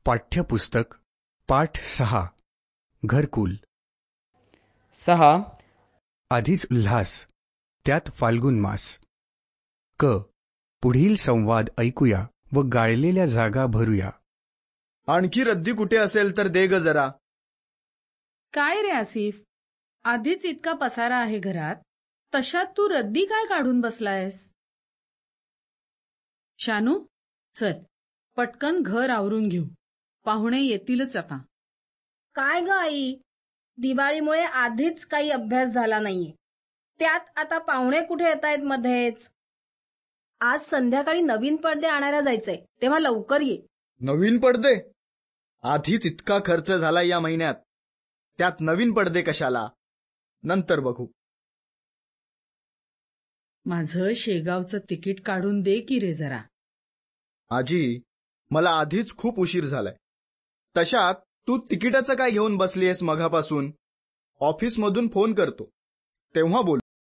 पाठ्यपुस्तक पाठ 6 घरकुल 6. आधीच उल्हास त्यात फाल्गुन मास. क पुढील संवाद ऐकूया व गाळलेल्या जागा भरूया. आणखी रद्दी कुठे असेल तर दे ग जरा. काय रे आसिफ, आधीच इतका पसारा आहे घरात, तशात तू रद्दी काय काढून बसलायस? शानू, चल पटकन घर आवरून घेऊ, पाहुणे येतीलच आता. काय ग आई, दिवाळीमुळे आधीच काही अभ्यास झाला नाहीये, त्यात आता पाहुणे कुठे येतायत मध्येच. आज संध्याकाळी नवीन पडदे आणायला जायचंय, तेव्हा लवकर ये. नवीन पडदे? आधीच इतका खर्च झाला या महिन्यात, त्यात नवीन पडदे कशाला? नंतर बघू. माझं शेगावचं तिकीट काढून दे की रे जरा. आजी, मला आधीच खूप उशीर झालाय. तशात तू तिकिटाचं काय घेऊन बसलीयस मघापासून? ऑफिसमधून फोन करतो तेव्हा बोल.